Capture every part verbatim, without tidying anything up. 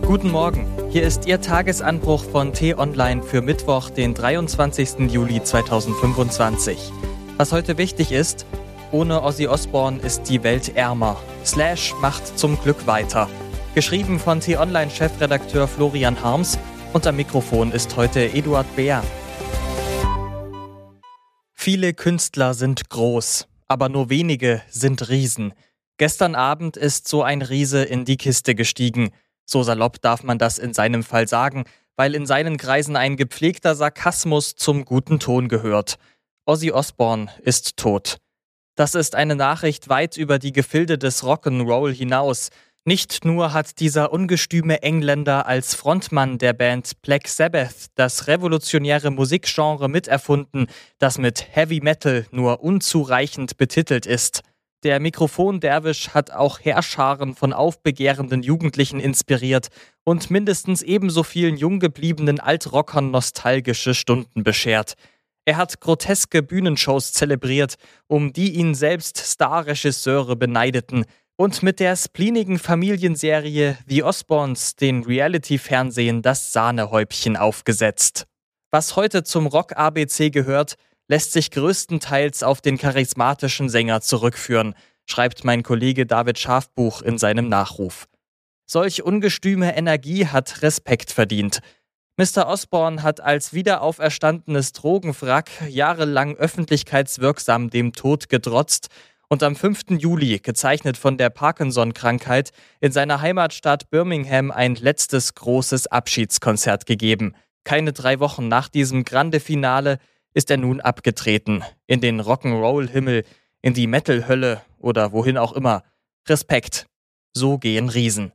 Guten Morgen, hier ist Ihr Tagesanbruch von T-Online für Mittwoch, den dreiundzwanzigsten Juli zweitausendfünfundzwanzig. Was heute wichtig ist: Ohne Ozzy Osbourne ist die Welt ärmer. Slash macht zum Glück weiter. Geschrieben von T-Online-Chefredakteur Florian Harms, und am Mikrofon ist heute Eduard Beer. Viele Künstler sind groß, aber nur wenige sind Riesen. Gestern Abend ist so ein Riese in die Kiste gestiegen. So salopp darf man das in seinem Fall sagen, weil in seinen Kreisen ein gepflegter Sarkasmus zum guten Ton gehört. Ozzy Osbourne ist tot. Das ist eine Nachricht weit über die Gefilde des Rock'n'Roll hinaus. Nicht nur hat dieser ungestüme Engländer als Frontmann der Band Black Sabbath das revolutionäre Musikgenre miterfunden, das mit Heavy Metal nur unzureichend betitelt ist. Der Mikrofon-Derwisch hat auch Heerscharen von aufbegehrenden Jugendlichen inspiriert und mindestens ebenso vielen jung gebliebenen Altrockern nostalgische Stunden beschert. Er hat groteske Bühnenshows zelebriert, um die ihn selbst Starregisseure beneideten, und mit der spleenigen Familienserie The Osbournes den Reality-Fernsehen das Sahnehäubchen aufgesetzt. Was heute zum Rock-A B C gehört, lässt sich größtenteils auf den charismatischen Sänger zurückführen, schreibt mein Kollege David Schafbuch in seinem Nachruf. Solch ungestüme Energie hat Respekt verdient. Mister Osbourne hat als wiederauferstandenes Drogenwrack jahrelang öffentlichkeitswirksam dem Tod getrotzt und am fünften Juli, gezeichnet von der Parkinson-Krankheit, in seiner Heimatstadt Birmingham ein letztes großes Abschiedskonzert gegeben. Keine drei Wochen nach diesem Grande-Finale ist er nun abgetreten. In den Rock'n'Roll-Himmel, in die Metal-Hölle oder wohin auch immer. Respekt. So gehen Riesen.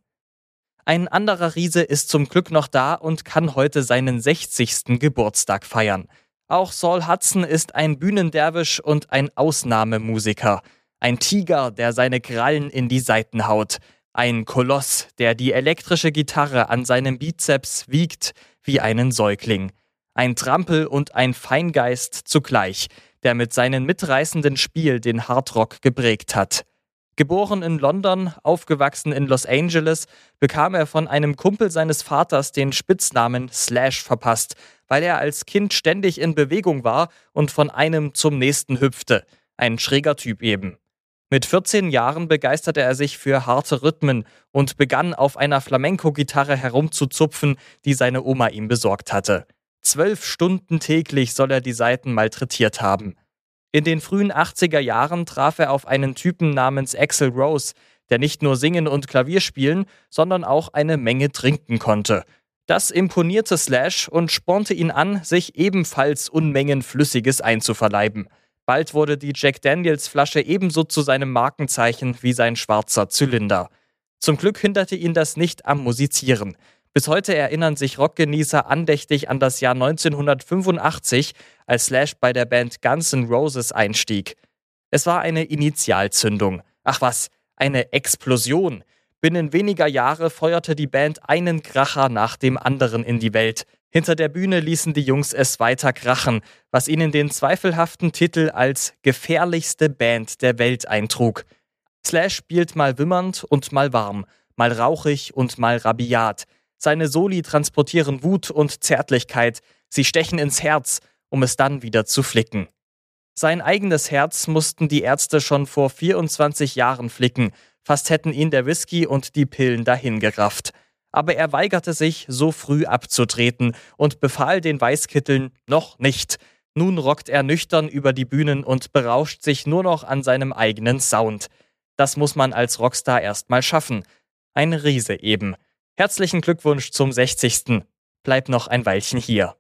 Ein anderer Riese ist zum Glück noch da und kann heute seinen sechzigsten Geburtstag feiern. Auch Saul Hudson ist ein Bühnenderwisch und ein Ausnahmemusiker. Ein Tiger, der seine Krallen in die Saiten haut. Ein Koloss, der die elektrische Gitarre an seinem Bizeps wiegt wie einen Säugling. Ein Trampel und ein Feingeist zugleich, der mit seinem mitreißenden Spiel den Hardrock geprägt hat. Geboren in London, aufgewachsen in Los Angeles, bekam er von einem Kumpel seines Vaters den Spitznamen Slash verpasst, weil er als Kind ständig in Bewegung war und von einem zum nächsten hüpfte. Ein schräger Typ eben. Mit vierzehn Jahren begeisterte er sich für harte Rhythmen und begann auf einer Flamenco-Gitarre herumzuzupfen, die seine Oma ihm besorgt hatte. Zwölf Stunden täglich soll er die Saiten malträtiert haben. In den frühen achtziger Jahren traf er auf einen Typen namens Axl Rose, der nicht nur singen und Klavier spielen, sondern auch eine Menge trinken konnte. Das imponierte Slash und spornte ihn an, sich ebenfalls Unmengen Flüssiges einzuverleiben. Bald wurde die Jack Daniels Flasche ebenso zu seinem Markenzeichen wie sein schwarzer Zylinder. Zum Glück hinderte ihn das nicht am Musizieren. Bis heute erinnern sich Rockgenießer andächtig an das Jahr neunzehnhundertfünfundachtzig, als Slash bei der Band Guns N' Roses einstieg. Es war eine Initialzündung. Ach was, eine Explosion. Binnen weniger Jahre feuerte die Band einen Kracher nach dem anderen in die Welt. Hinter der Bühne ließen die Jungs es weiter krachen, was ihnen den zweifelhaften Titel als gefährlichste Band der Welt eintrug. Slash spielt mal wimmernd und mal warm, mal rauchig und mal rabiat. Seine Soli transportieren Wut und Zärtlichkeit, sie stechen ins Herz, um es dann wieder zu flicken. Sein eigenes Herz mussten die Ärzte schon vor vierundzwanzig Jahren flicken, fast hätten ihn der Whisky und die Pillen dahingerafft. Aber er weigerte sich, so früh abzutreten und befahl den Weißkitteln noch nicht. Nun rockt er nüchtern über die Bühnen und berauscht sich nur noch an seinem eigenen Sound. Das muss man als Rockstar erst mal schaffen. Ein Riese eben. Herzlichen Glückwunsch zum sechzigsten Bleib noch ein Weilchen hier.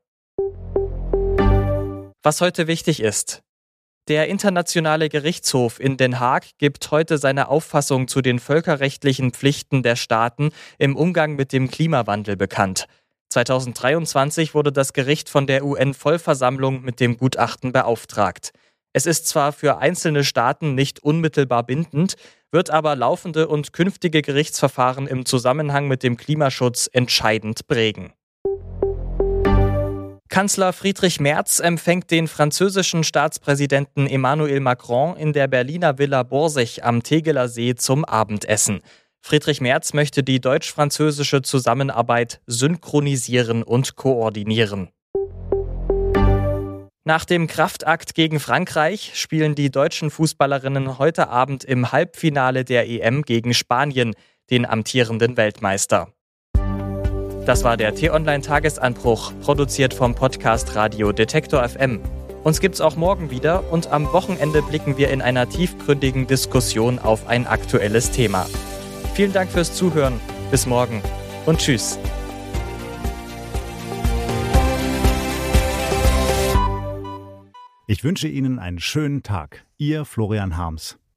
Was heute wichtig ist: Der Internationale Gerichtshof in Den Haag gibt heute seine Auffassung zu den völkerrechtlichen Pflichten der Staaten im Umgang mit dem Klimawandel bekannt. zweitausenddreiundzwanzig wurde das Gericht von der U N-Vollversammlung mit dem Gutachten beauftragt. Es ist zwar für einzelne Staaten nicht unmittelbar bindend, wird aber laufende und künftige Gerichtsverfahren im Zusammenhang mit dem Klimaschutz entscheidend prägen. Kanzler Friedrich Merz empfängt den französischen Staatspräsidenten Emmanuel Macron in der Berliner Villa Borsig am Tegeler See zum Abendessen. Friedrich Merz möchte die deutsch-französische Zusammenarbeit synchronisieren und koordinieren. Nach dem Kraftakt gegen Frankreich spielen die deutschen Fußballerinnen heute Abend im Halbfinale der E M gegen Spanien, den amtierenden Weltmeister. Das war der T-Online-Tagesanbruch, produziert vom Podcast Radio Detektor F M. Uns gibt's auch morgen wieder und am Wochenende blicken wir in einer tiefgründigen Diskussion auf ein aktuelles Thema. Vielen Dank fürs Zuhören, bis morgen und tschüss. Ich wünsche Ihnen einen schönen Tag. Ihr Florian Harms.